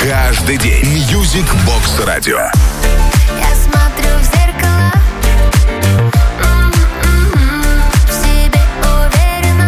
Каждый день. Music Box Radio. Я смотрю в зеркало, в себе уверена,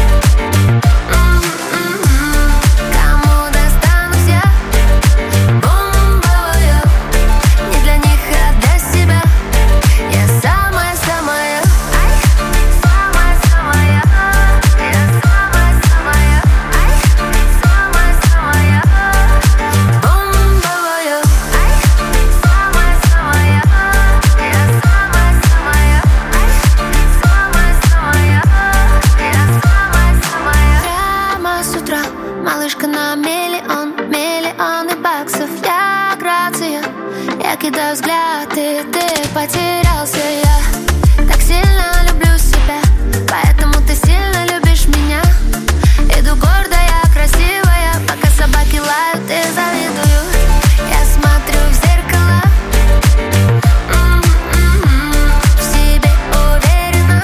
кому достанусь я, бомбовая, не для них, а для себя. Я самая-самая, самая-самая, я самая-самая, самая-самая, бомбовая, самая-самая, я самая-самая, самая-самая, я самая-самая. Прямо с утра малышка на миллионы баксов. Я грация, я кидаю взгляд, и ты потерялся. Я так сильно люблю себя, поэтому ты сильно любишь меня. Иду гордая, красивая, пока собаки лают и завидуют. Я смотрю в зеркало, в себе уверена,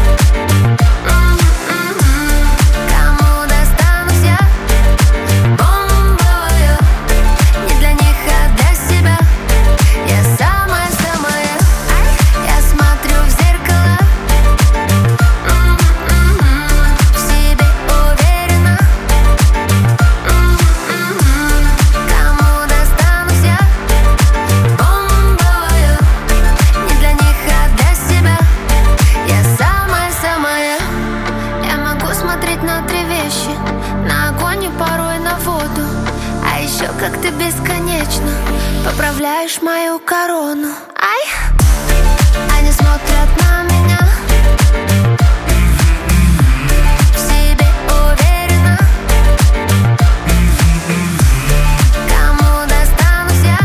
кому достанусь я, бомбовая, не для них, а для себя. Я самая-самая, я смотрю в зеркало, в себе уверена, кому достанусь я, бомбовая, не для них, а для себя. Я самая-самая. Я могу смотреть на три вещи: на огонь и порой на воду. А еще как ты бесконечно поправляешь мою корону. Ай! Они смотрят на меня, в себе уверена, кому достанусь я,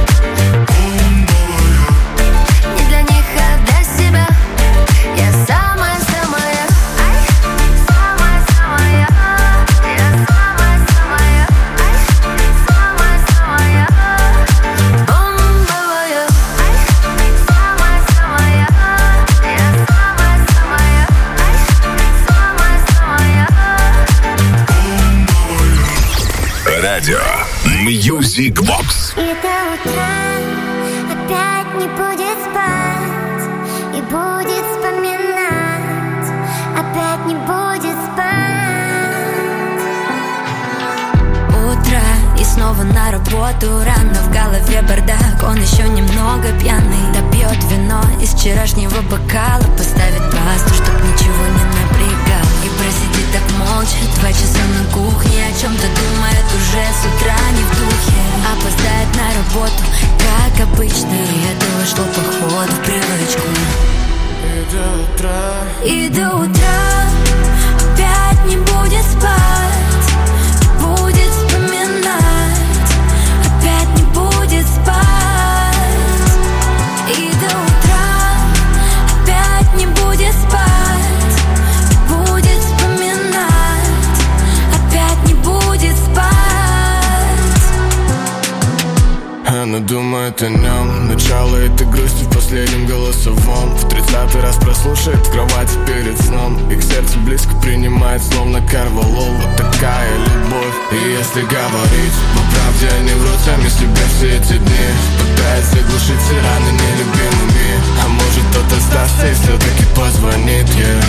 не для них, а для себя. Я самая-самая, самая-самая, я самая-самая, самая-самая, бомбовая, самая-самая, я самая-самая, самая-самая. Радио Music Box. И до утра опять не будет спать, и будет вспоминать, опять не будет спать. Утро, и снова на работу рано, в голове бардак, он еще немного пьяный. Допьет вино из вчерашнего бокала, поставит пасту, чтоб ничего не напрягал. И просидит так молча 2 часа на кухне, о чем-то думает уже с утра не в духе. Опоздает на работу, как обычно, и это вошло походу в привычку. И до утра опять не будет спать, будет вспоминать, опять не будет спать. И до утра опять не будет спать, будет вспоминать, опять не будет спать. Она думает о нем, начало этой грусти в последнем голосовом. В 30-й раз прослушает в кровати перед сном, и к сердцу близко принимает, словно Карвалол. Вот такая любовь. И если говорить по правде, они врут сами себе все эти дни, пытаясь заглушить все раны нелюбимыми. А может, кто-то сдастся и все-таки позвонит ей.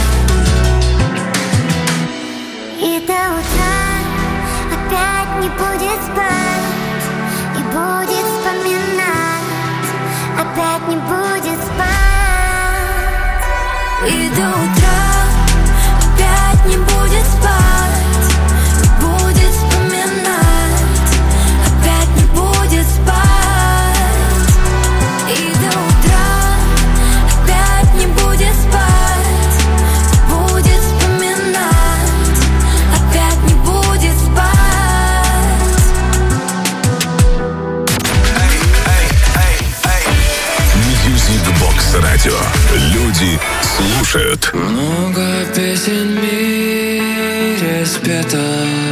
И до утра опять не будет спать, и будет вспоминать, опять не будет спать. И до утра опять не будет спать, будет вспоминать, опять не будет спать. И до утра опять не будет спать, будет вспоминать, опять не будет спать. Music Box Radio. Люди слушают. Много песен в мире спето,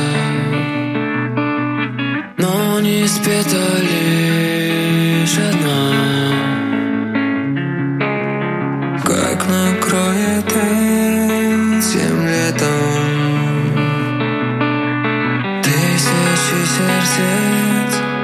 но не спета лишь одна. Как накроет этим летом тысячи сердец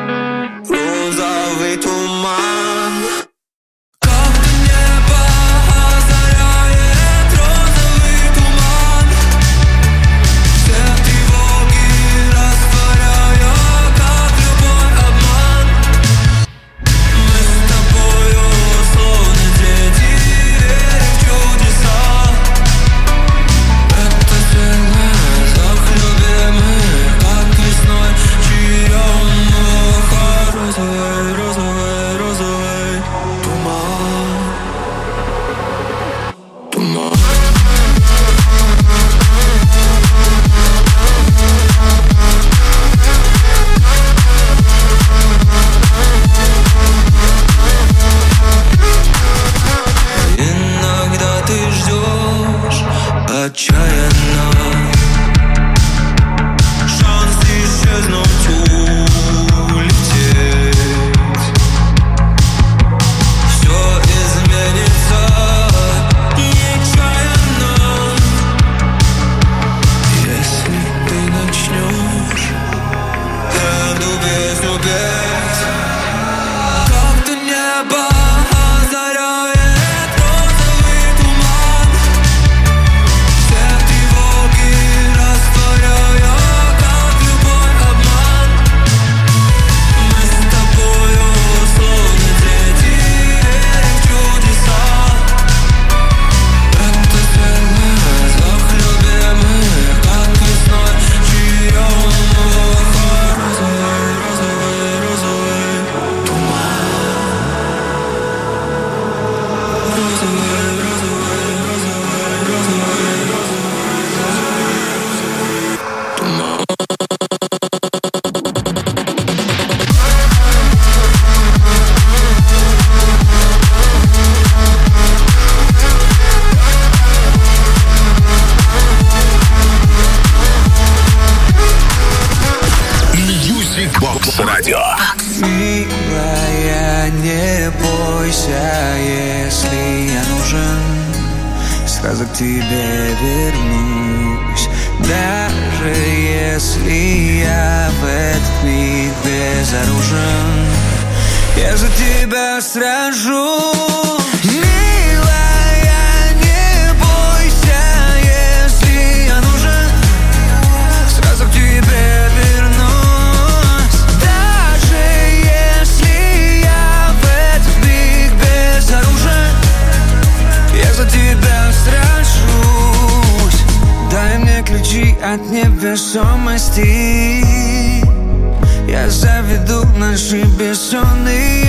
Милая, не бойся, если я нужен, сразу к тебе вернусь. Даже если я в этот миг безоружен, я за тебя сражусь. Милая, не бойся, если я нужен, сразу к тебе вернусь. Даже если я в этот миг безоружен, я за тебя сражусь. Дай мне ключи от невесомости, я заведу наши бессонные.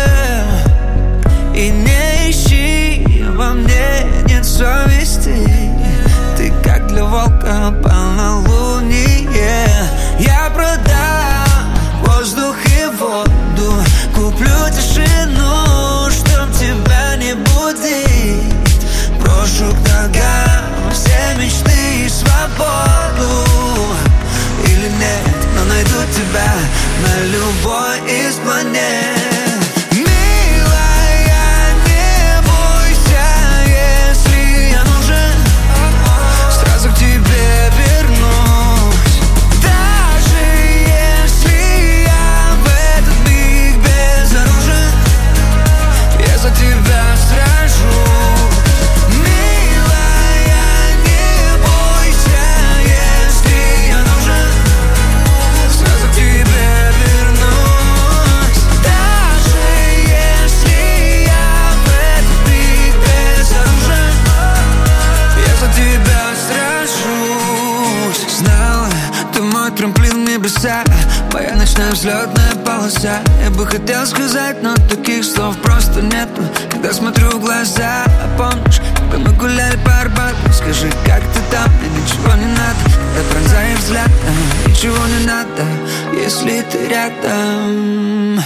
И не ищи, во мне нет совести. Ты как для волка полнолуние. Я продам воздух и воду, куплю тишину, чтоб тебя не будить. Брошу к ногам все мечты и свободу. Или нет, но найду тебя на любой из планет. Милая, не бойся, если я нужен, сразу к тебе вернусь. Даже если я в этот миг безоружен, я за тебя сражусь. Милая, не бойся, если я нужен, сразу к тебе вернусь. Даже если я в этот миг безоружен, я за тебя сражусь. Знала, ты мой трамплин в небеса, моя ночная взлетная полоса. Я бы хотел сказать, но таких слов просто нету, когда смотрю в глаза. Помнишь, когда мы гуляли по Арбату? Скажи, как ты там? Мне ничего не надо, когда пронзаешь взглядом. Ничего не надо, если ты рядом.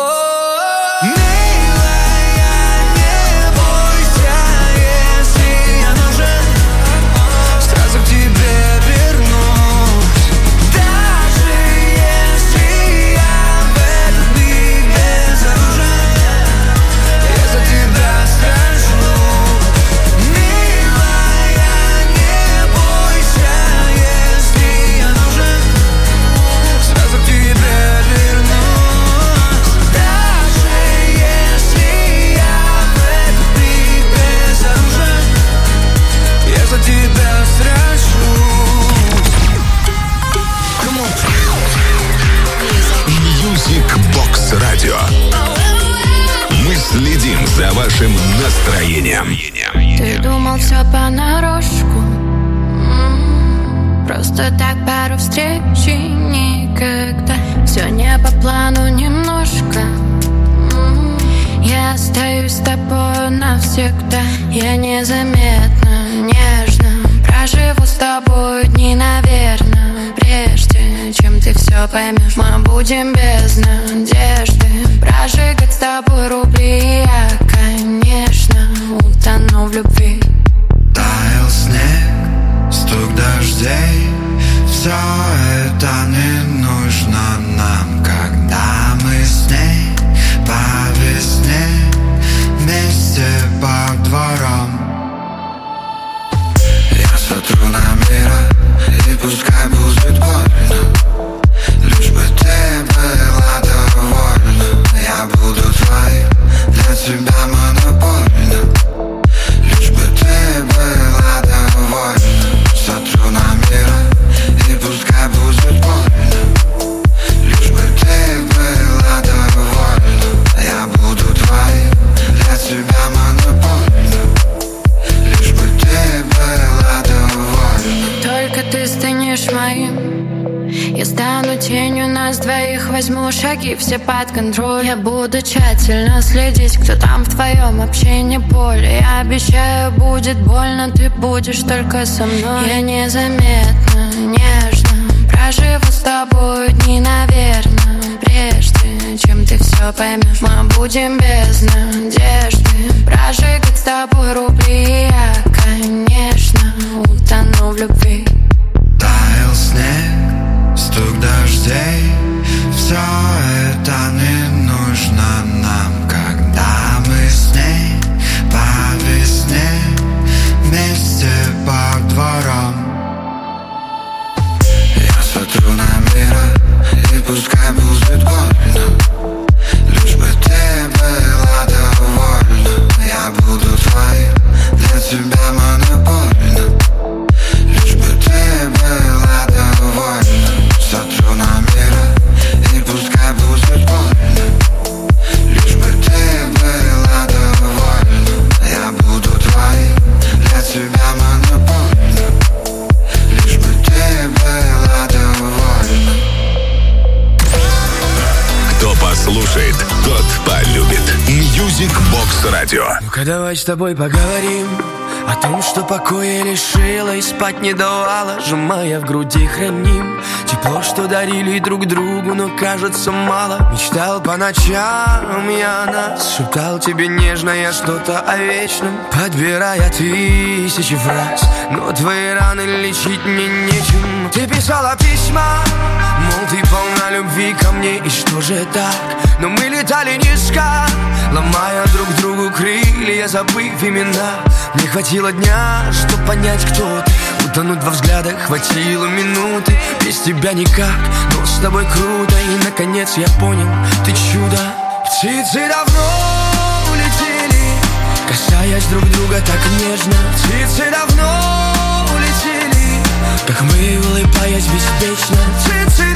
Милая, не бойся, если я нужен, сразу к тебе вернусь. Даже если я в этот миг безоружен, я за тебя сражусь. Милая, не бойся, если я нужен, сразу к тебе вернусь. Даже если я в этот миг безоружен, я за тебя сражусь. Music Box Radio. Мы следим за вашим настроением. Ты думал все понарошку, просто так пару встреч и никогда. Все не по плану немножко. Я остаюсь с тобой навсегда. Я незаметно, нежно проживу с тобой дни, наверное. Прежде чем ты все поймешь, мы будем без надежды прожигать с тобой рубли. И я, конечно, утону в любви. Таял снег, стук дождей, все это не нужно нам, когда мы с ней по весне вместе по дворам. Я смотрю на мир, и пускай будет больно, лишь бы ты была довольна. Я буду твоим, для тебя монопольно, лишь бы ты была довольна. Смотрю на мир, и пускай будет больно, лишь бы ты была довольна. Я буду твоим, для тебя монопольно, лишь бы ты была довольна. Только ты станешь моим, я стану тенью нас двоих. Возьму шаги все под контроль. Я буду тщательно следить, кто там в твоем общении поле. Я обещаю, будет больно, ты будешь только со мной. Я незаметно, нежно проживу с тобой дни, наверное. Прежде чем ты все поймешь, мы будем без надежды прожигать с тобой рубли. И я, конечно, утону в любви. Таял снег, стук дождей, все это это не нужно нам, когда мы с ней по весне вместе по дворам. Я смотрю на мир, и пускай будет больно, лишь бы ты была довольна. Я буду твоим, для тебя монопольно, лишь бы ты была довольна. Смотрю на мир, и пускай будет больно, лишь бы ты была довольна. Я буду твоим, для тебя монопольно, лишь бы ты была довольна. Кто послушает, тот полюбит. Music Box Radio. Ну-ка давай с тобой поговорим о том, что покоя лишила и спать не давала, сжимая в груди храним тепло, что дарили друг другу, но кажется мало. Мечтал по ночам я о нас, шептал тебе нежно я что-то о вечном, подбирая тысячи фраз, но твои раны лечить мне нечем. Ты писала письма, мол, ты полна любви ко мне, и что же так? Но мы летали низко, ломая друг другу крылья, забыв имена. Мне хватило дня, чтобы понять, кто ты, утонуть во взглядах хватило минуты. Без тебя никак, но с тобой круто. И наконец я понял, ты чудо. Птицы давно улетели, касаясь друг друга так нежно. Птицы давно улетели, как мы, улыбаясь беспечно. Птицы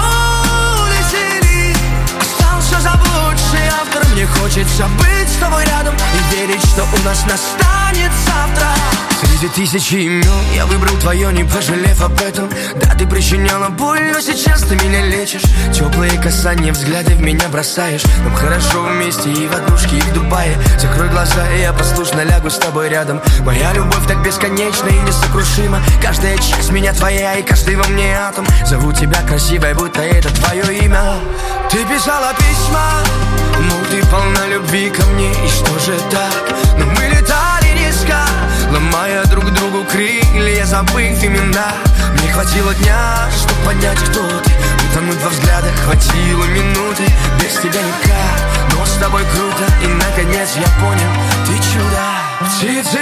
давно улетели, остался заблудший автор. Мне хочется быть с тобой рядом и верить, что у нас настанет завтра. Среди тысячи имен я выбрал твое, не пожалев об этом. Да, ты причиняла боль, но сейчас ты меня лечишь. Теплые касания, взгляды в меня бросаешь. Нам хорошо вместе и в однушке, и в Дубае. Закрой глаза, и я послушно лягу с тобой рядом. Моя любовь так бесконечна и несокрушима. Каждая часть меня твоя, и каждый во мне атом. Зову тебя красивой, будто это твое имя. Ты писала письма, мол, ты полна любви ко мне, и что же так? Но мы летали низко, ломая друг другу крылья, забыв имена. Мне хватило дня, чтобы понять, кто ты, утонуть во взглядах хватило минуты. Без тебя никак, но с тобой круто. И наконец я понял, ты чудо. Птицы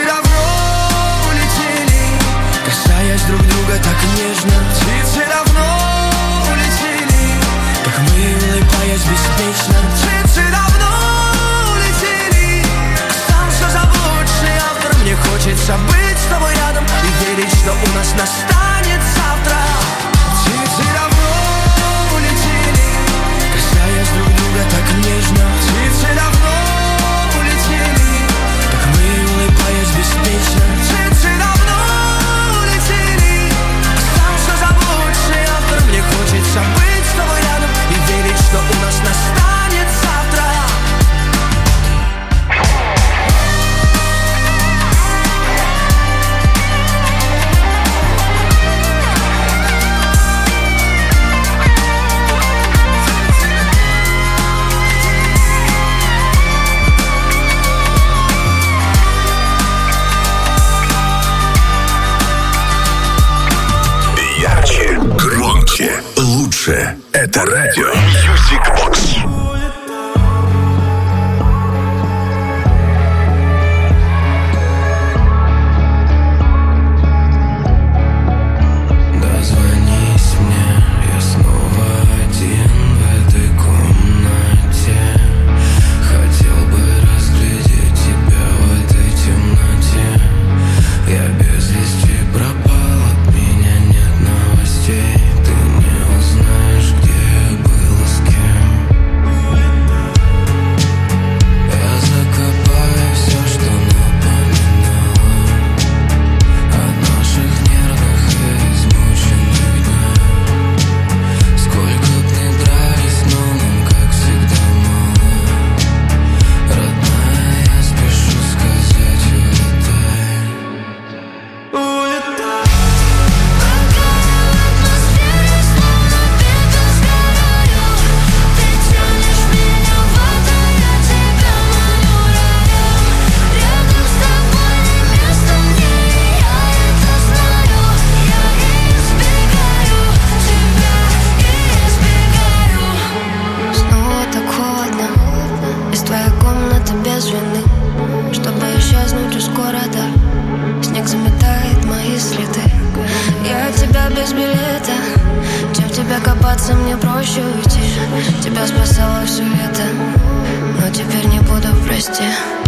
давно улетели, касаясь друг друга так нежно. Птицы давно улетели, как мы, улыбаясь беспечно. Птицы давно улетели, остался заблудший автор. Мне хочется быть с тобой рядом и верить, что у нас настанет завтра. Птицы давно улетели, касаясь друг друга так нежно. Птицы давно улетели, как мы, улыбаясь беспечно. Птицы давно улетели, остался заблудший автор. Мне хочется быть с тобой рядом и верить, что у нас настанет завтра. Ярче, громче, лучше. Это радио Music Box. Дозвонись мне, я снова один в этой комнате. Хотел бы разглядеть тебя в этой темноте. Я без вести пропал, от меня нет новостей. Ты не узнаешь, кажется, мне проще уйти. Тебя спасало все лето, но теперь не буду, прости.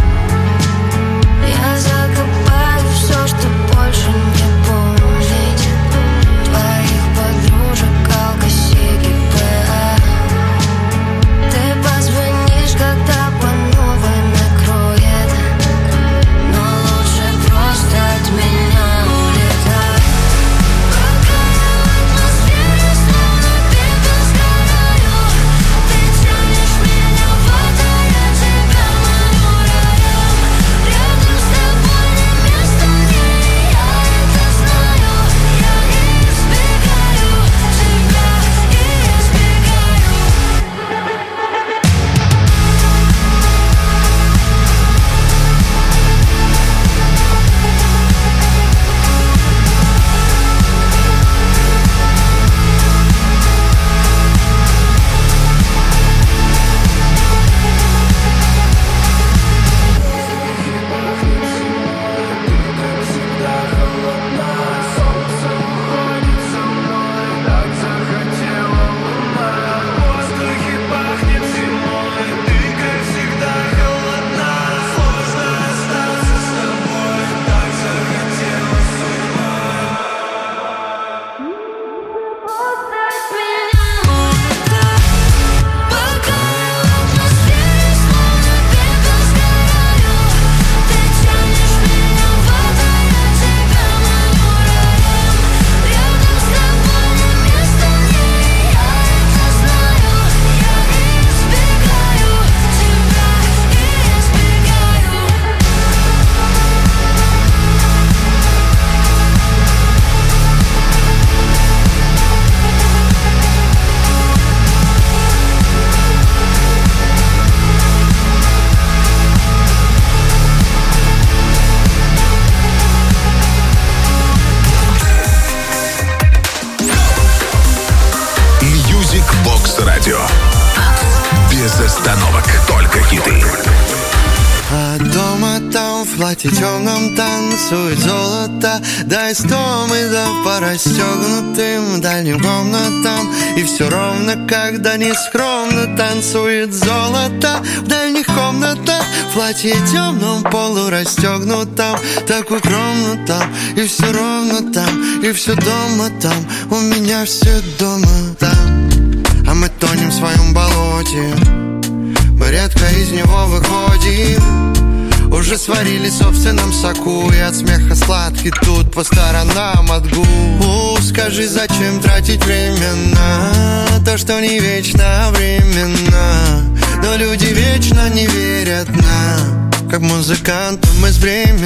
Я закопаю все, что больше не помнить. Твоих подружек, алкосики, ПА. Ты позвонишь, когда по новой накроет, но лучше просто от меня улетай. Пока я в атмосфере, словно пепел сгораю. Ты тянешь меня в воду, я тебя маню раем. Рядом с тобой не место мне, я это знаю. Я избегаю тебя, избегаю. Music Box Radio. Без остановок, только хиты. А дома там в платье темном танцует золото. Да из Томида по расстегнутым дальним комнатам. И все ровно, когда нескромно танцует золото в дальних комнатах. В платье темном полурастегнутом, так укромно там. И все ровно там, и все дома там. У меня все дома там. А мы тонем в своем болоте, мы редко из него выходим. Уже сварили в собственном соку, и от смеха сладкий тут по сторонам от губ. Скажи, зачем тратить время на то, что не вечно временно? Но люди вечно не верят нам, как музыкантам из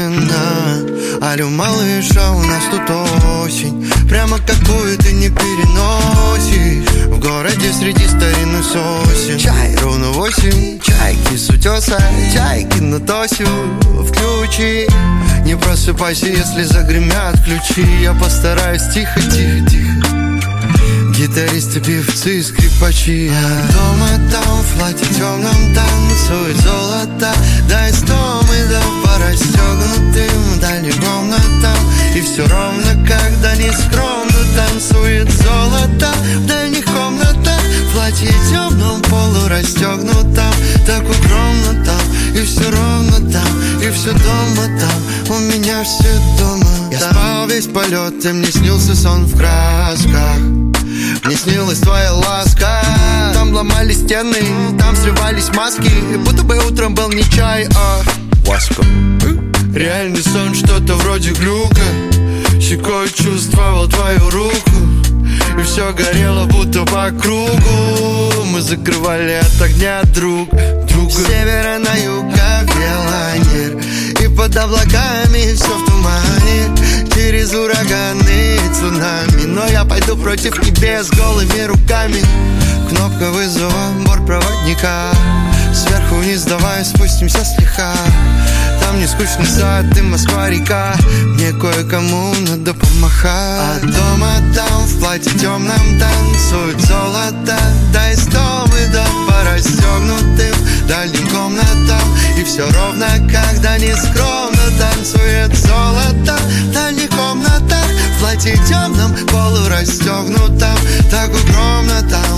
Бремена. Алло, малыша, у нас тут осень, прямо какую ты не переносишь. В городе среди старинных сосен чай ровно 8, чайки с утеса, чайки на тосю. Включи, не просыпайся, если загремят ключи. Я постараюсь тихо, тихо, тихо. Гитаристы, певцы, скрипачи. А дома там в платье темном танцует золото. Да из Томида по расстегнутым дальним комнатам. И все ровно, когда нескромно танцует золото в дальних комнатах. В платье темном полурастегнутом, так укромно там. И все ровно там, и все дома там. У меня все дома. Я спал весь полет, и мне снился сон в красках. Мне снилась твоя ласка. Там ломались стены, там срывались маски. Будто бы утром был не чай, а ласка. Реальный сон, что-то вроде глюка. Щекой чувствовал твою руку, и все горело будто по кругу. Мы закрывали от огня друг друга. С севера на юг, как велонер. И под облаками все в тумане. Через ураганы и цунами. Но я пойду против небес голыми руками. Кнопка вызова бортпроводника. Сверху вниз давай спустимся слегка. Там не скучный сад и Москва-река. Мне кое-кому надо помахать. А дома там в платье темном танцует золото. Да из Томида по расстегнутым дальним комнатам. И все ровно, когда нескромно танцует золото в дальних комнатах. В платье темном полурастегнутом, так укромно там.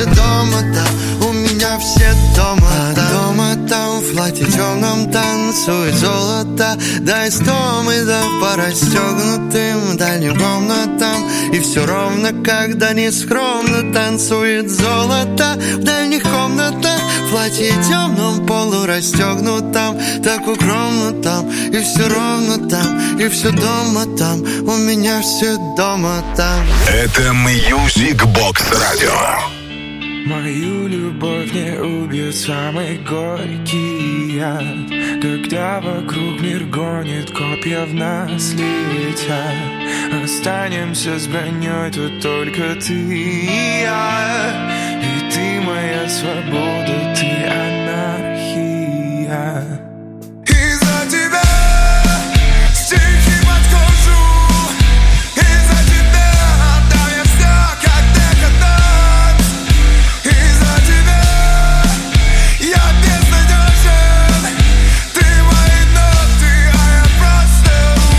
все дома там, у меня все дома там. Дома там, в платье темном танцует золото. Дай 100 медов по расстегнутым дальним комнатам. И все ровно, когда нескромно танцует золото в дальних комнатах. В платье темном полу расстегнутом, так укромно там. И все ровно там, и все дома там, у меня все дома там. Это Music Box Radio. Мою любовь не убьет самый горький яд, когда вокруг мир гонит, копья в нас летят. Останемся с броней тут только ты и я. И ты моя свобода, ты анархия. Из-за тебя стихи под кожу. Из-за тебя отдам я все, как декаданс. Из-за тебя я безнадежен. Ты мои ноты, а я просто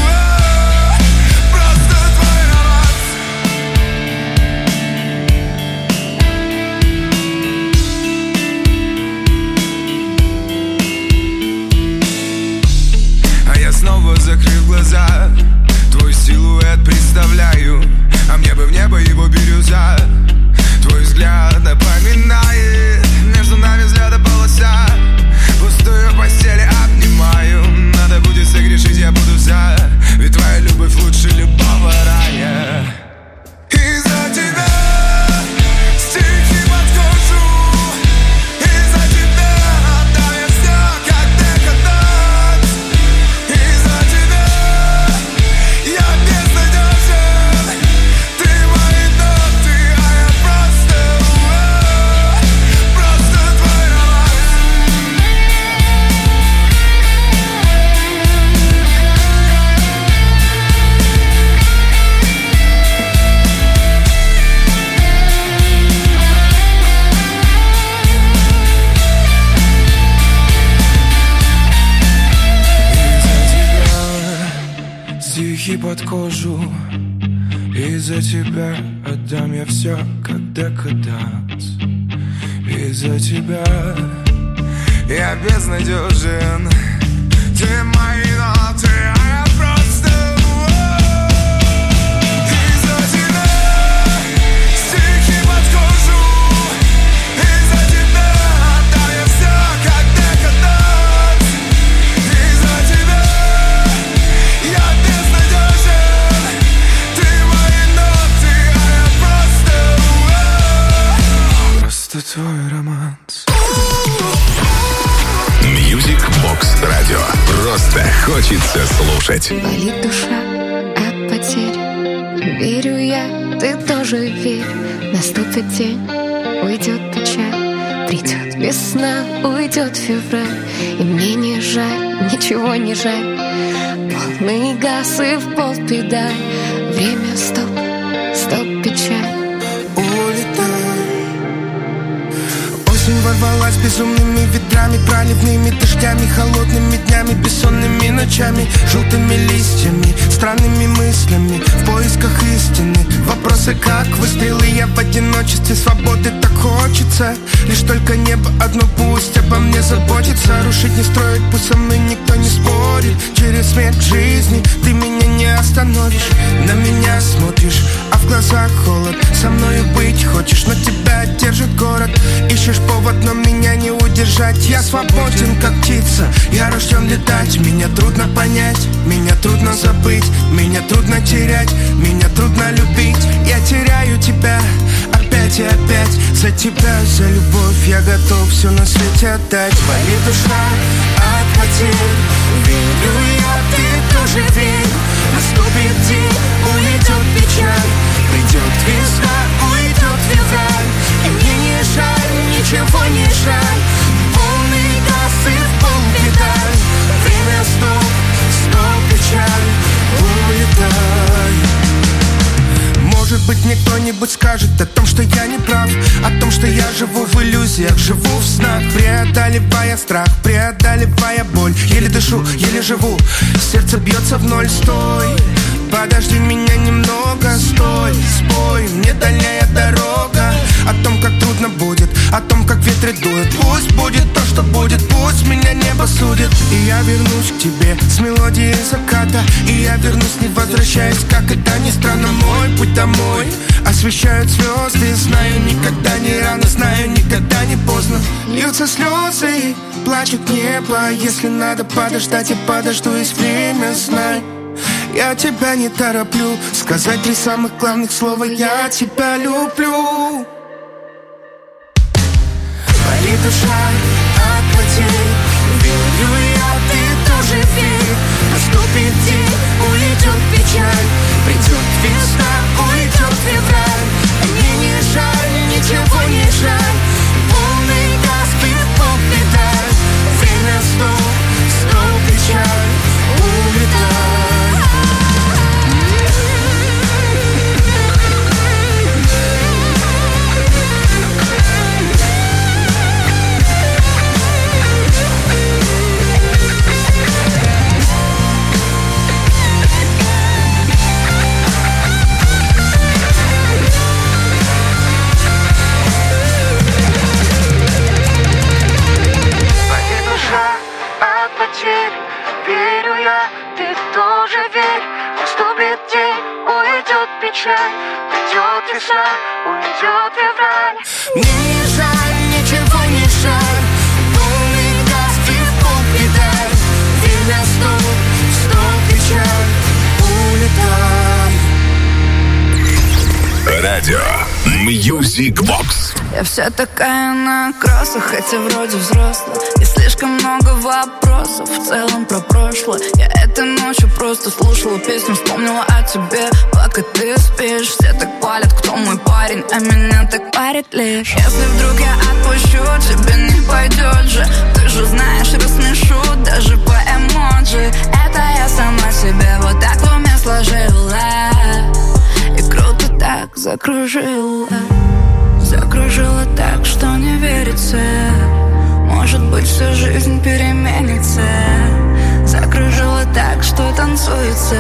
твой романс. А я снова закрыв глаза, твой силуэт представляю, а мне бы в небо его бирюза. Твой взгляд напоминает между нами взгляда полоса. Пустую постель обнимаю, надо будет согрешить, я буду за. Ведь твоя любовь лучше любого рая. Из-за тебя стихи под кожу. Из-за тебя отдам я все, как декаданс. Из-за тебя я безнадежен. Ты мои ноты, а я просто твой романс. Стихи под кожу. Из-за тебя отдам я все, как декаданс. Из-за тебя я безнадежен. Ты мои ноты, а я просто из-за тебя стихи под кожу. Из-за тебя отдам я все, как декаданс. Из-за тебя я безнадежен. Ты мои ноты, а я просто твой романс. Music Box Radio. Просто хочется слушать. Болит душа от потерь. Верю я, ты тоже верь. Наступит день, уйдет печаль. Придет весна, уйдет февраль. И мне не жаль, ничего не жаль. Полный газ и в пол педаль. Время стоп, стоп, печаль. Осень ворвалась безумными ветрами, проливными дождями, холодными днями, бессонными ночами, желтыми листьями, странными мыслями, в поисках истины. Вопросы как выстрелы, я в одиночестве, свободы так хочется. Лишь только небо одно пусть обо мне заботится. Рушить не строить, пусть со мной никто не спорит. Через смерть жизни ты меня не остановишь. На меня смотришь, а в глазах холод. Со мною быть хочешь, но тебя держит город. Ищешь повод, но меня не удержать. Я свободен, как птица, я рожден летать. Меня трудно понять, меня трудно забыть. Меня трудно терять, меня трудно любить. Я теряю тебя опять и опять. За тебя, за любовь я готов все на свете отдать. Болит душа от потерь. Верю я, ты тоже верь. Наступит день, уйдет печаль. Придет весна, уйдет февраль. И мне не жаль, ничего не жаль. Полный газ и в пол педаль. Время стоп, стоп, печаль. Улетай. Может быть, мне кто-нибудь скажет о том, что я не прав. О том, что я живу в иллюзиях, живу в снах. Преодолевая страх, преодолевая боль. Еле дышу, еле живу, сердце бьется в ноль. Стой, подожди меня немного, стой, спой. Мне дальняя дорога, о том, как трудно будет, о том, как ветры дуют. Пусть будет то, что будет, пусть меня небо судит. И я вернусь к тебе с мелодией заката, и я вернусь, не возвращаясь, как это ни странно. Мой путь домой освещают звезды. Знаю, никогда не рано, знаю, никогда не поздно. Льются слезы, плачет небо. Если надо подождать, я подожду, есть время, знай. Я тебя не тороплю, сказать 3 самых главных слова: я тебя люблю. Болит душа от потерь, верю я, ты тоже верь. Наступит день, уйдет печаль, придет весна, уйдет февраль. Мне не жаль, ничего не жаль, полный газ, пинг-понг педаль. Время снова печаль, улетай. Верю я, ты тоже верь. Наступит день, уйдет печаль, придет весна, уйдет февраль. Мне не жаль, ничего не жаль, полный газ, пинг-понг педаль. Время снова печаль, улетай. Радио Music Box. Я вся такая на кроссах, хотя вроде взрослая. И слишком много вопросов в целом про прошлое. Я этой ночью просто слушала песню, вспомнила о тебе. Пока ты спишь, все так палят, кто мой парень, а меня так парит лишь. Если вдруг я отпущу, тебе не пойдет же. Ты же знаешь, рассмешу даже по эмоджи. Это я сама себе вот так в уме сложила. И круто так закружила. Закружила так, что не верится. Может быть, всю жизнь переменится. Закружила так, что танцуется.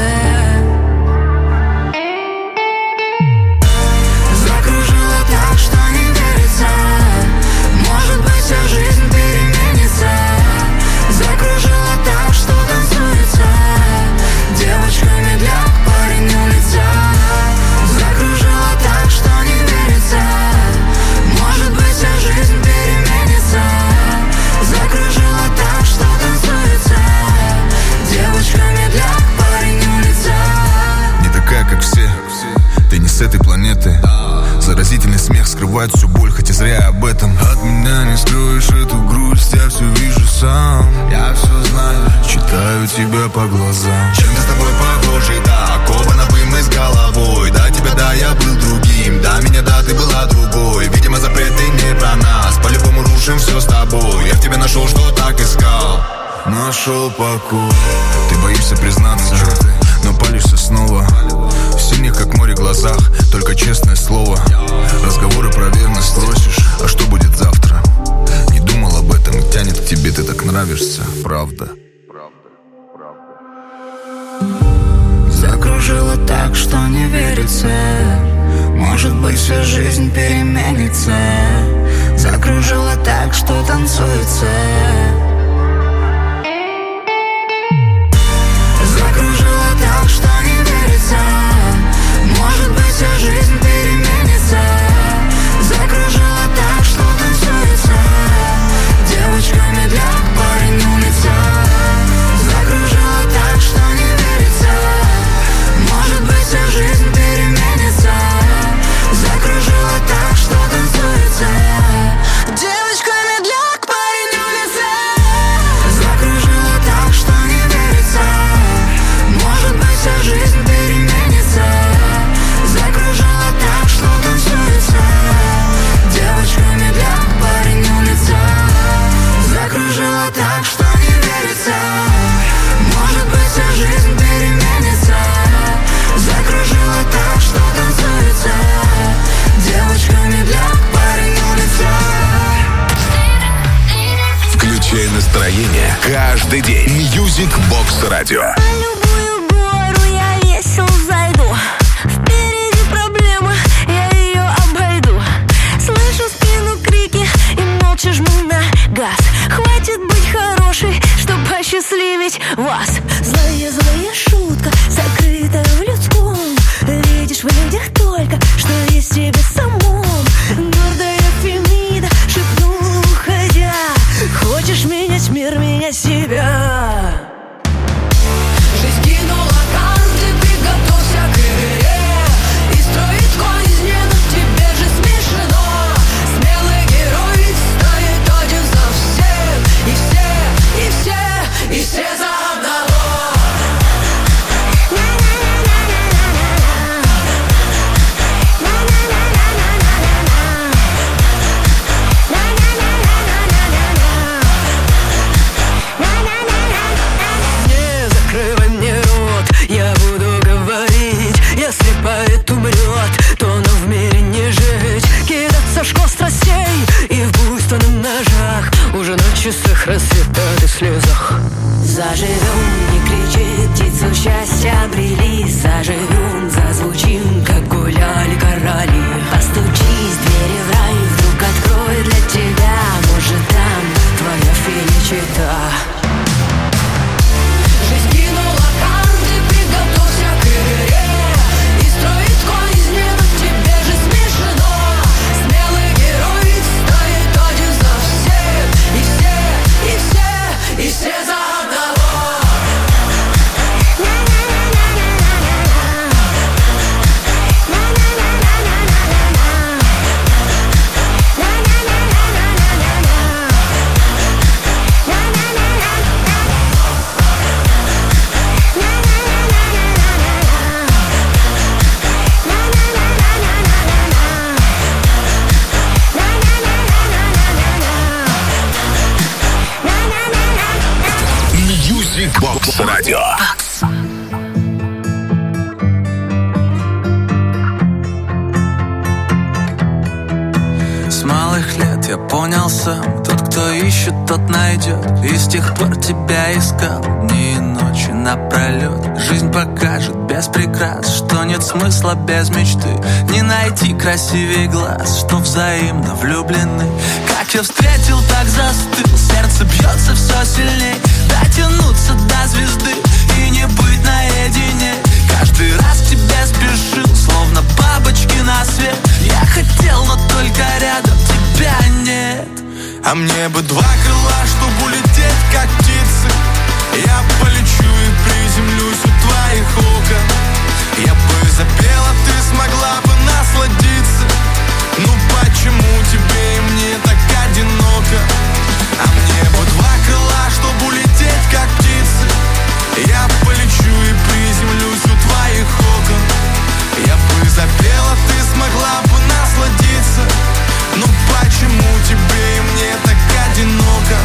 Закружила так, что не верится. Может быть, вся жизнь переменится. Закружила так, что танцуется. Девочками для парень улица. Закружила так, что не верится. Может быть, вся жизнь переменится. Закружила так, что танцуется. Девочками для парень улица. Не такая, как все, ты не с этой планеты. Заразительный смех скрывает всю боль, хотя зря я об этом. От меня не скроешь эту грусть, я все вижу сам. Я все знаю, читаю тебя по глазам. Чем-то с тобой похожий, да, оковано бы мы с головой. Да, тебя, да, я был другим, да, меня, да, ты была другой. Видимо, запреты не про нас, по-любому рушим все с тобой. Я в тебе нашел, что так искал. Нашел покой. Ты боишься признаться, но палишься снова. В синих, как море, глазах, только честное слово. Разговоры про верность просишь, а что будет завтра? Не думал об этом и тянет к тебе, ты так нравишься, правда. Закружила так, что не верится. Может быть, вся жизнь переменится. Закружила так, что танцуется. Закружила так, что не верится. Может быть, вся жизнь переменится. Закружила так, что танцуется. Девочками для парень улица. Закружила так, что не верится. Может быть, вся жизнь переменится. Закружила так, что танцуется. Девочками для парень улица. Закружила так, что не верится. Может быть, вся жизнь переменится. Закружила так, что танцуется. Девочками для парень улица. Закружила так, что не верится. Может быть, вся жизнь переменится. Закружила так, что танцуется. Девочками для парень улица. Включай настроение каждый день. Music Box Radio. На любую гору я весел зайду. Впереди проблема, я ее обойду. Слышу газ. Хватит быть хорошей, чтоб посчастливить вас. Злая шутка, закрыта в людском. Видишь в людях только, что есть в тебе самом. Гордая Фемида шепнула, уходя: хочешь менять мир, менять себя. Жизнь кинула карты, приготовься к игре. И строить козни, но тебе же смешно. Смелый герой ведь стоит один за всех. И все за одного. Поэт умрет, то нам в мире не жить. Кидаться в школ страстей и в буйство на ножах. Уже на часах расцветает и в слезах. Заживем, не кричи, птицу счастья обрели. Заживем, зазвучим, как гуляли короли. Постучись, двери в рай, вдруг открою для тебя. Может, там твоя феличита. Жизнь кинула карты, приготовься к игре. Строит козни, но тебе же смешно. Смелый герой ведь стоит один за всех. И все за одного. Бокс Радио. С малых лет я понял сам: тот, кто ищет, тот найдет. И с тех пор тебя искал дни и ночи напролет. Жизнь покажет без прикрас, что нет смысла без мечты. Не найти красивее глаз, что взаимно влюблены. Как я встретил, так застыл. Сердце бьется все сильней. Дотянуться до звезды и не быть наедине. Каждый раз к тебе спешил, словно бабочки на свет. Я хотел, но только рядом тебя нет. А мне бы два крыла, чтобы улететь, как птицы. Я полечу и приземлюсь у твоих окон. Я бы запела, ты смогла бы насладиться. Ну почему тебе и мне так одиноко? А мне бы два крыла, чтобы улететь, как птицы. Я полечу и приземлюсь у твоих окон. Я бы запела, ты смогла бы насладиться. Ну почему тебе и мне так одиноко?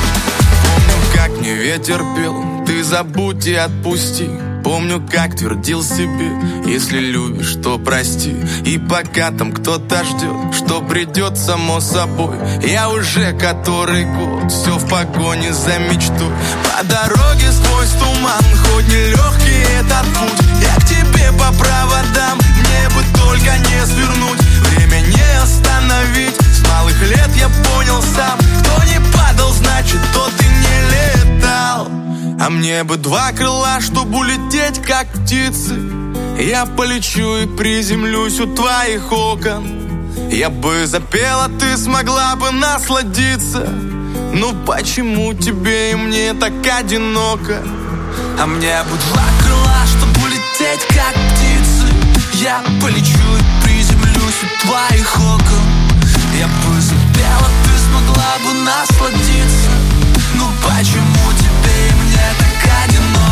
Помню, как мне ветер пел: ты забудь и отпусти. Помню, как твердил себе: если любишь, то прости. И пока там кто-то ждет, что придет само собой, я уже который год все в погоне за мечтой. По дороге сквозь туман, хоть нелегкий этот путь, я к тебе по проводам, мне бы только не свернуть. Время не остановить, с малых лет я понял сам: кто не падал, значит тот и не летал. А мне бы два крыла, чтобы улететь, как птицы. Я полечу и приземлюсь у твоих окон. Я бы запела, ты смогла бы насладиться. Ну почему тебе и мне так одиноко? А мне бы два крыла, чтобы улететь, как птицы. Я полечу и приземлюсь у твоих окон. Я бы запела, ты смогла бы насладиться. Ну почему тебе и мне так одиноко?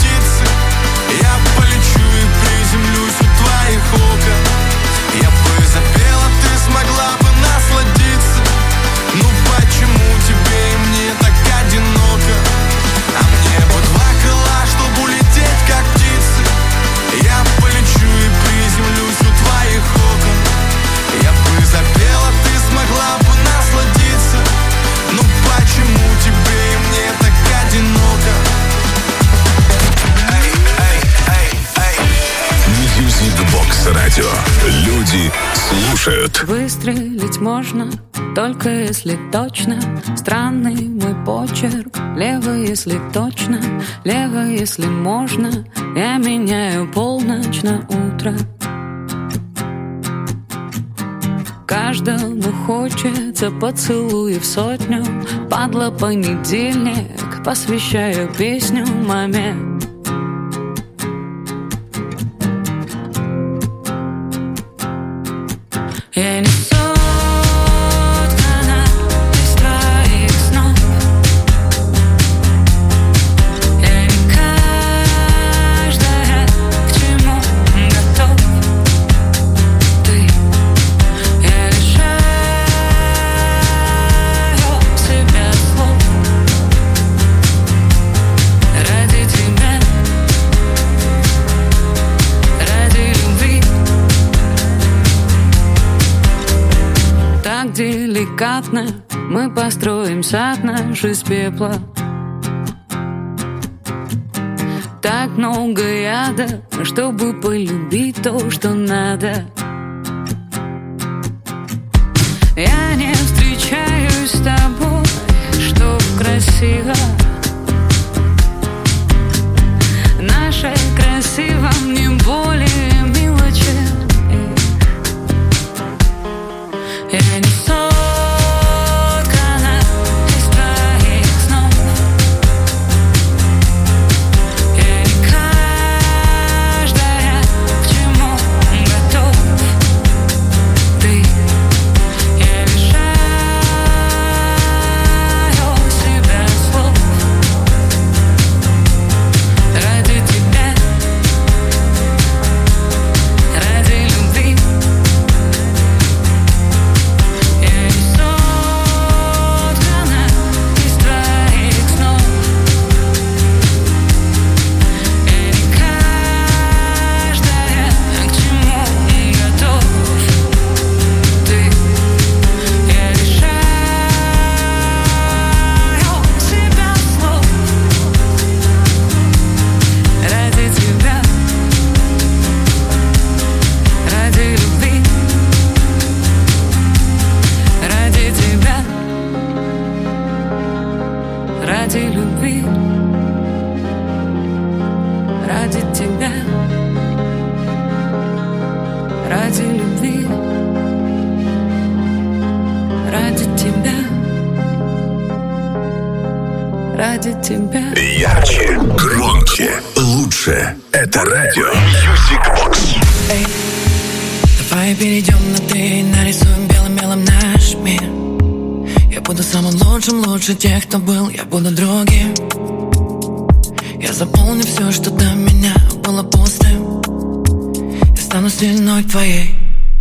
Я полечу и приземлюсь у твоих окон. Я бы слушают. Выстрелить можно, только если точно. Странный мой почерк. Лево, если точно. Лево, если можно. Я меняю полночь на утро. Каждому хочется поцелуев сотню. Падла понедельник, посвящаю песню маме. Я не соткана из твоих снов. Я не каждая к чему готов. Ты, я лишаю себя слов ради тебя, ради любви. Так деликатно мы построим сад наш из пепла. Так много яда, чтобы полюбить то, что надо. Я не встречаюсь с тобой, чтоб красиво. Наше красиво мне более мелочи. Я не соткана из твоих снов. Я не каждая к чему готов. Ты, я лишаю себя слов ради тебя, ради любви. Ради любви, ради тебя, ради любви, ради тебя, ради тебя. Ярче, громче, лучше. Это радио Music Box. Эй, давай перейдем на ты, нарисуем белым-белым наш мир. Я буду самым лучшим, лучше тех, кто был. Я буду другим. Я заполню все, что до меня было пустым. Я стану стеной твоей.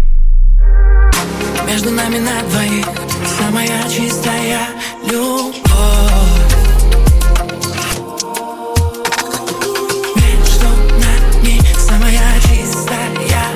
Между нами на двоих самая чистая любовь. Между нами самая чистая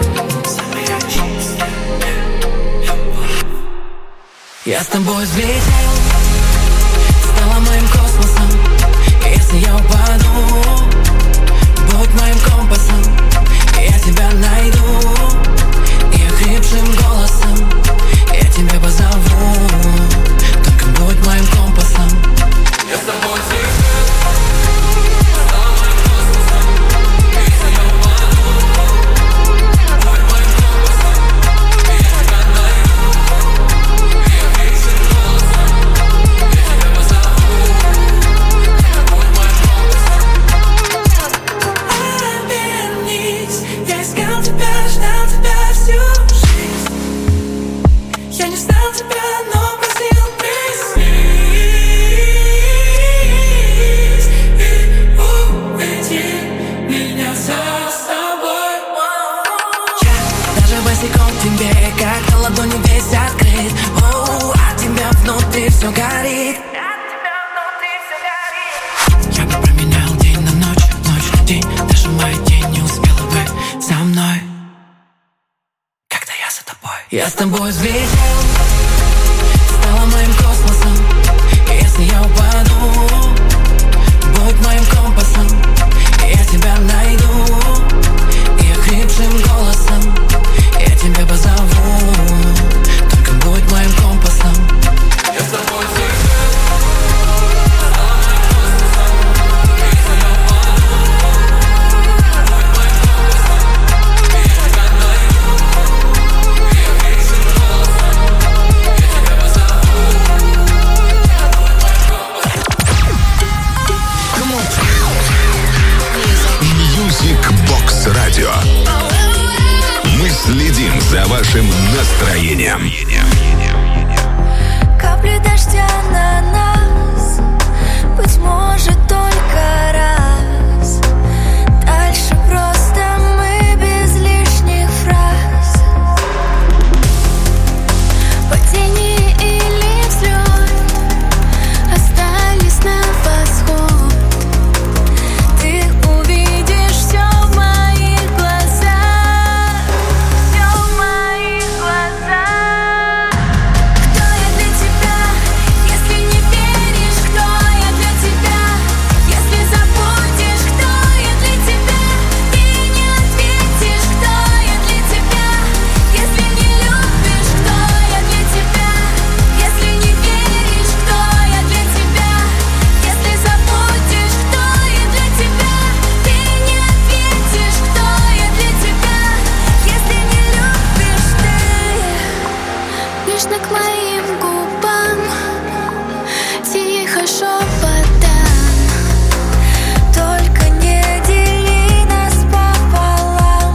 любовь. Я с тобой взлетел, стала моим космосом. Если я упаду, будь моим компасом. Я тебя найду, и охрипшим голосом я тебя позову. Только будь моим компасом. Я с тобой взлетел, стала моим космосом. Если я упаду, будь моим компасом. Я тебя найду, и охрипшим голосом я тебя позову. Будь моим компасом. Обернись, я искал тебя, ждал тебя всю жизнь. Я не знал тебя, но просил, приснись и уведи меня за собой. Я даже босиком тебе, как на ладони весь открыт. От тебя внутри все горит. Я бы променял день на ночь, ночь на день. Даже мой день не успела бы за мной, когда я за тобой. Я с тобой взлетел, стала моим космосом. Если я упаду, будь моим компасом. Я тебя найду, и охрипшим голосом я тебя позову. хорошим настроением. Капли дождя на нас, быть может, только раз. Дальше просто мы без лишних фраз. Падение или взлет остались на восход. Ты увидишь все в моих глазах, все в моих глазах. Кто я для тебя, если не веришь? Кто я для тебя, если забудешь? Кто я для тебя, ты не ответишь? Кто я для тебя, если не любишь? Кто я для тебя, если не веришь? Кто я для тебя, если забудешь? Кто я для тебя, ты не ответишь? Кто я для тебя, если не любишь? Ты нежно к моим губам, тихо шепотом. Только не дели нас пополам.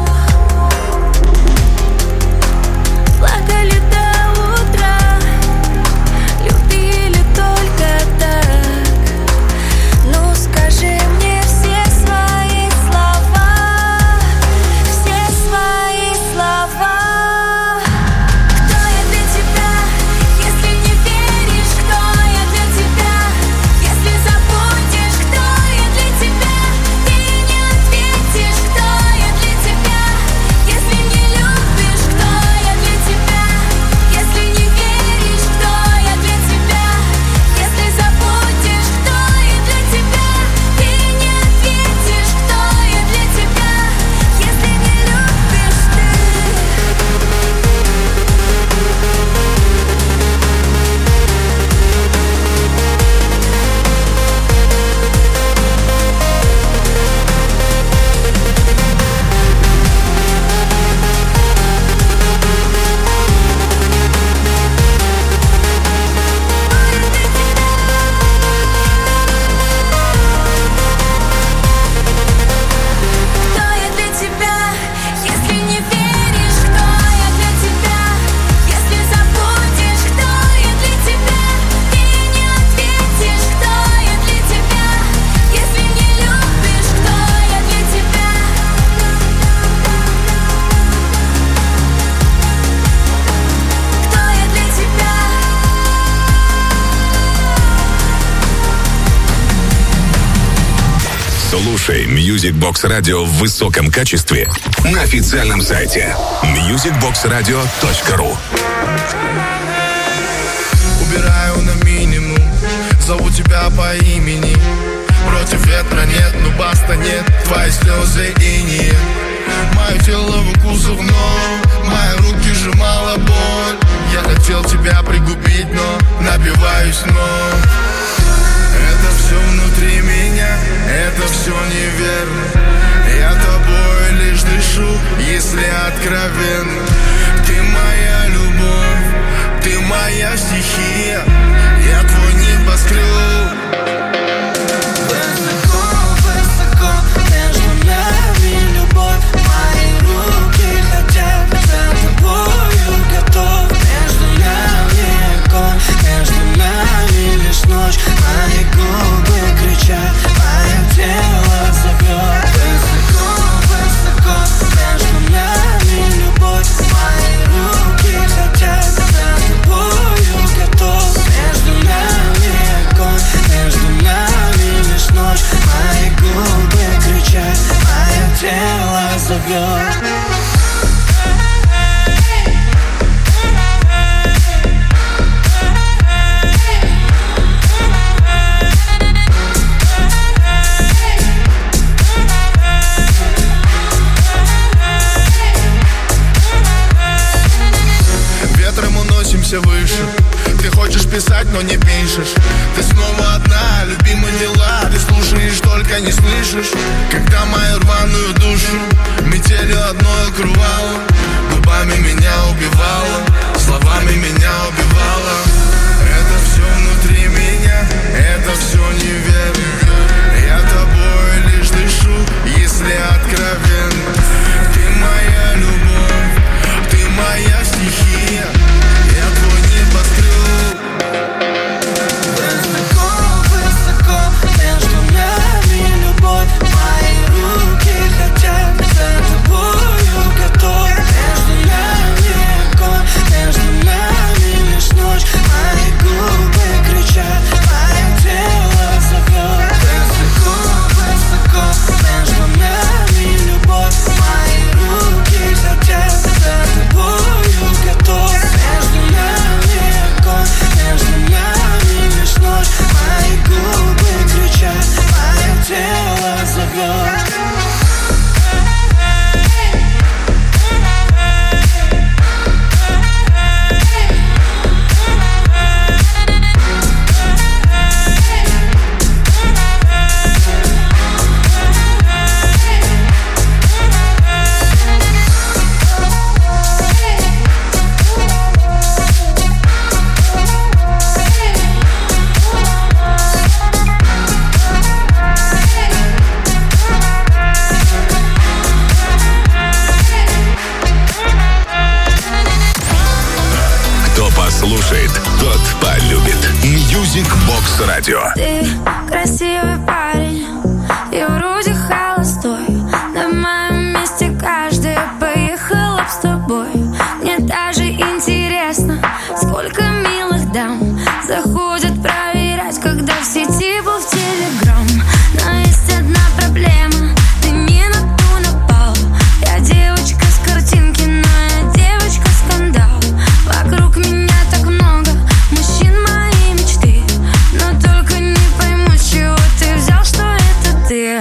Плакали до утра, любили только так. Ну скажи мне все свои слова, все свои слова. Кто я для тебя, если не веришь? Кто я для тебя, если забудешь? Кто я для тебя, ты не ответишь? Кто я для тебя, если не любишь? Кто я для тебя, если не веришь? Кто я для тебя, если забудешь? Кто я для тебя, ты не ответишь? Кто я для тебя, если не любишь ты? Кто я для тебя, если не веришь? Кто я для тебя, если забудешь? Кто я для тебя, ты не ответишь? Кто я для тебя, если не любишь? Кто я для тебя? Кто я для тебя? Слушай Music Box Radio в высоком качестве на официальном сайте musicboxradio.ru. Убираю на минимум, зову тебя по имени. Против ветра нет, ну баста нет, твои слезы и нет. Мое тело в укусах, но мои руки сжимала боль. Я хотел тебя пригубить, но напиваюсь, но это все внутри меня, это все неверно. Я тобой лишь дышу, если откровенно. Ты моя любовь, ты моя стихия, я твой небоскреб. Высоко, высоко между нами любовь. Мои руки хотят за тобою готов. Между нами огонь, между нами лишь ночь. Мои губы кричат, мое тело зовет. Высоко, высоко между нами любовь. Мои руки хотят за тобою готов. Между нами огонь, между нами лишь ночь. Мои губы кричат, мое тело зовет. Ветром уносимся выше. Ты хочешь писать, но не пишешь. Ты снова одна, любимые дела. Ты слушаешь, только не слышишь. Когда мою рваную душу метелью одной укрывала, губами меня убивала, словами меня убивала. Это все внутри меня, это все неверно. Я тобой лишь дышу, если откровенно. Ты моя любовь, ты моя стихия. слушает, тот полюбит. Music Box Radio. Ты красивый парень и вроде холостой. На моем месте каждая поехала б с тобой. Мне даже интересно, сколько милых дам заходят проверять, когда в сети был в Телеграм. Но есть одна проблема, ты не на ту напал. Я девочка с картинки, но я девочка-скандал. Вокруг меня так много мужчин моей мечты, но только не пойму, с чего ты взял, что это ты.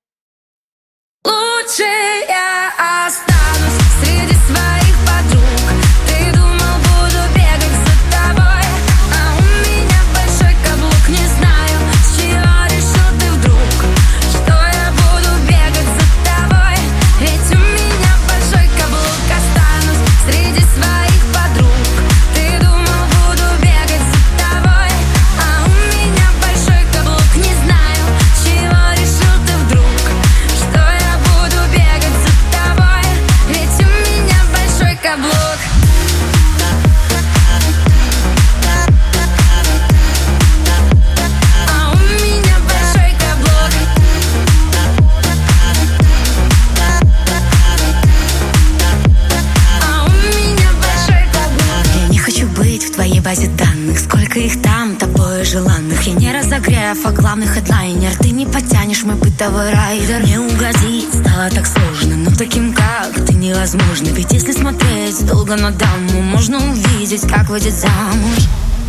Лучше я останусь среди своих подруг. Ты думал, буду бегать за тобой, а у меня большой каблук. Не знаю, с чего решил ты вдруг, что я буду бегать за тобой. Ведь у меня большой каблук. Останусь среди своих подруг. Ты думал, буду бегать за тобой, а у меня большой каблук. Не знаю, с чего решил ты вдруг, что я буду бегать за тобой. Ведь у меня большой каблук. А у меня большой каблук. А у меня большой каблук. Я не хочу быть в твоей базе данных. Сколько их там, тобой желанных. Я не разогрев, а главный хедлайнер. Ты не потянешь мой бытовой райдер. Не угодить стало так сложно, но таким как ты невозможно. Ведь если смотреть долго на даму, можно увидеть, как выйдет замуж.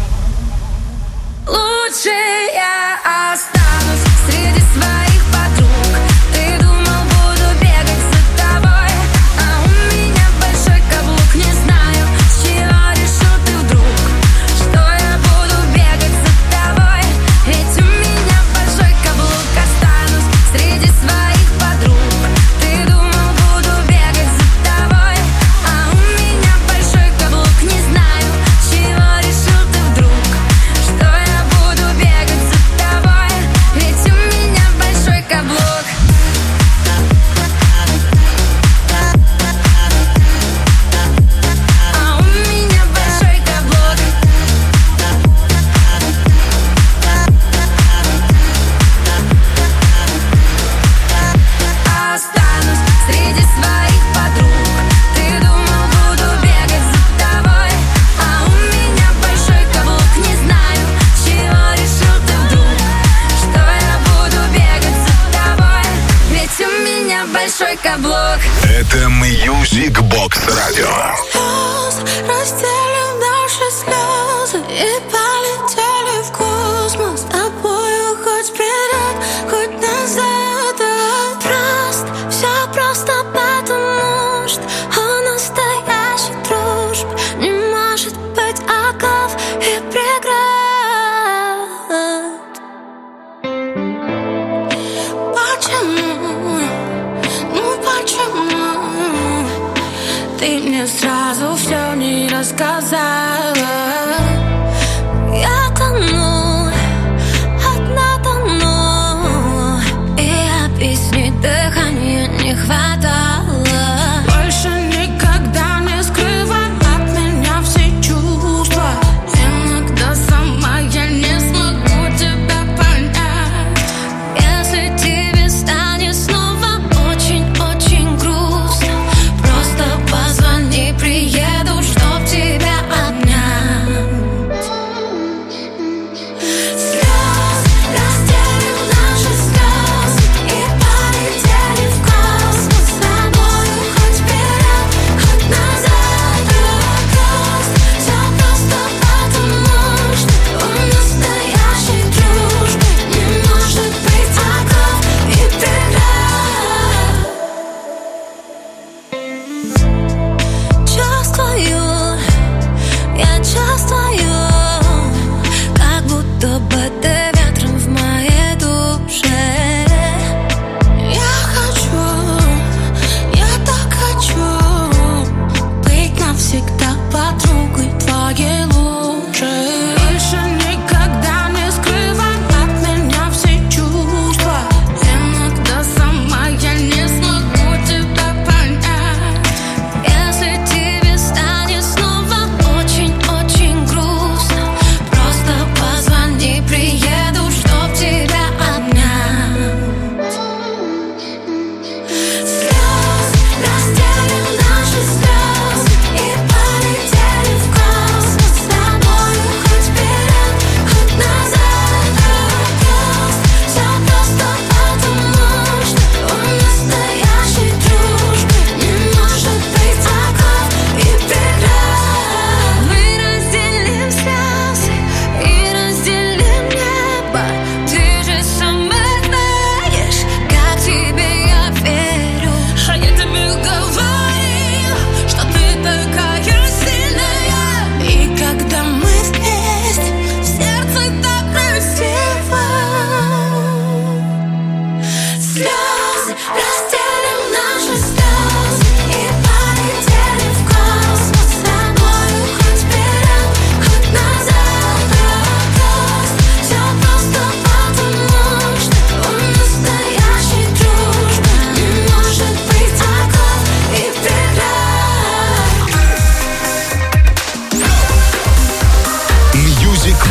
Лучше я останусь среди своих подруг. Ты думал, буду бегать за тобой, а у меня большой каблук. Не знаю, с чего решил ты вдруг, что я буду бегать за тобой. Ведь у меня большой каблук. Останусь среди своих подруг. Ты думал, буду бегать за тобой, а у меня большой каблук. Не знаю, с чего решил ты вдруг, что я буду бегать за тобой. Ведь у меня большой каблук. А у меня большой каблук. Останусь среди своих подруг. Ты думал, буду бегать за тобой, а у меня большой каблук. Не знаю, с чего решил ты вдруг, что я буду бегать за тобой. Ведь у меня большой каблук. Это Music Box Radio. Разделим наши слезы и полетели в космос. С тобою хоть вперед, хоть назад. Просто, все просто потому, что у настоящей дружбы не может быть оков и преград. Почему? Ну почему ты мне сразу все не рассказала? Я тону, одна тону, и объяснить дыхания не хватало. Больше никогда не скрывай от меня все чувства. Иногда сама я не смогу тебя понять. Если тебе станет снова очень-очень грустно, просто позвони, приеду, чтоб тебя обнять.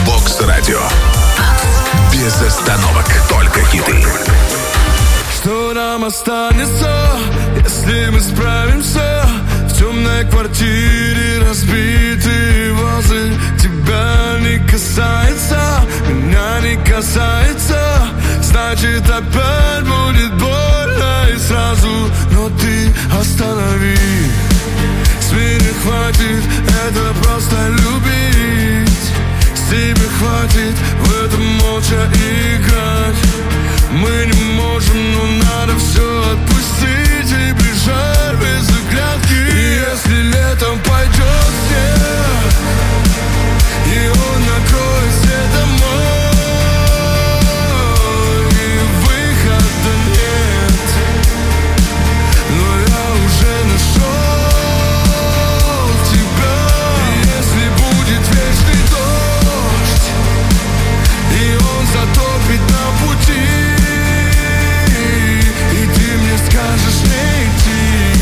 Бокс Радио. Без остановок, только хиты. Что нам останется, если мы справимся? В темной квартире разбитые вазы. Тебя не касается, меня не касается. Значит, опять будет больно и сразу. Но ты останови, с меня хватит, это просто любить. С тебя хватит в этом молча играть. Мы не можем, но надо все отпустить и бежать без оглядки. И если летом пойдет снег, и он накроет все дома, и выхода нет, но я уже нашел тебя. И если будет вечный дождь, и он затопит на пути, скажешь не идти,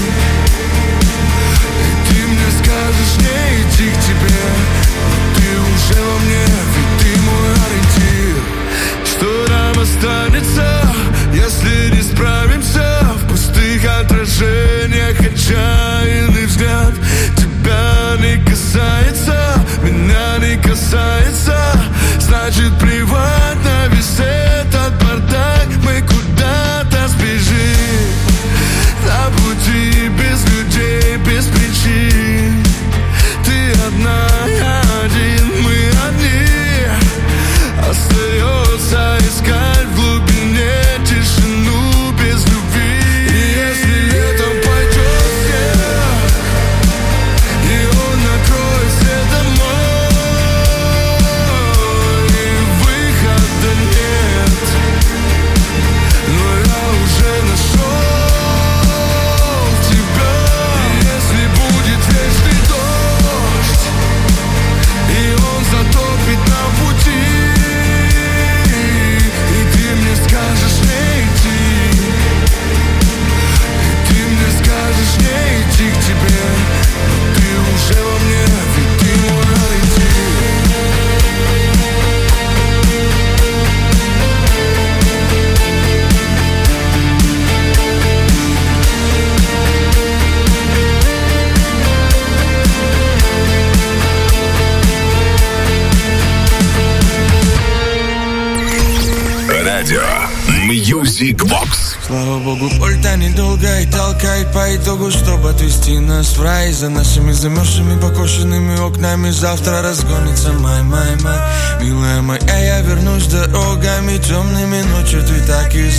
и ты мне скажешь не идти к тебе, но ты уже во мне, ведь ты мой ориентир. Что нам останется, если не справимся? В пустых отражениях отчаянный взгляд. Тебя не касается, меня не касается. Значит, плевать на весь этот бардак, мы куда-то сбежим. На пути без людей, без причин. Ты одна, я один, мы одни. Остается искать в глубине тишину без любви. И если летом пойдет снег, и он накроет все дома, и выхода нет, но я уже нашел. Затопит на пути, и ты мне скажешь не идти, и ты мне скажешь не идти к тебе, но ты уже во мне, ведь ты мой Радио Music Box. Слава богу, пульта недолго и толкает по итогу, чтобы отвезти нас в рай. За нашими замерзшими, покошенными окнами завтра разгонится май. Милая моя, я вернусь дорогами темными, ночью ты так и